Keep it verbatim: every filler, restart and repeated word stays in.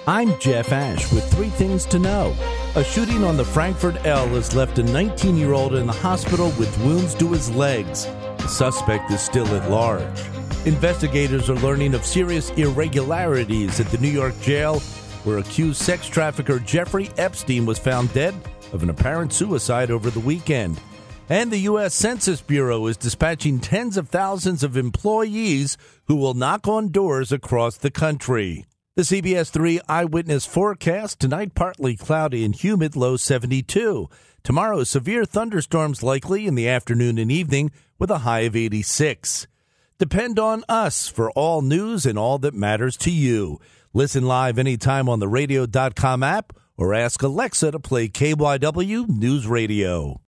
I'm Jeff Ash with three things to know. A shooting on the Frankfurt L has left a nineteen-year-old in the hospital with wounds to his legs. The suspect is still at large. Investigators are learning of serious irregularities at the New York jail, where accused sex trafficker Jeffrey Epstein was found dead of an apparent suicide over the weekend. And the U S Census Bureau is dispatching tens of thousands of employees who will knock on doors across the country. The C B S three Eyewitness forecast: tonight partly cloudy and humid, low seventy-two. Tomorrow, severe thunderstorms likely in the afternoon and evening with a high of eighty-six. Depend on us for all news and all that matters to you. Listen live anytime on the radio dot com app or ask Alexa to play K Y W News Radio.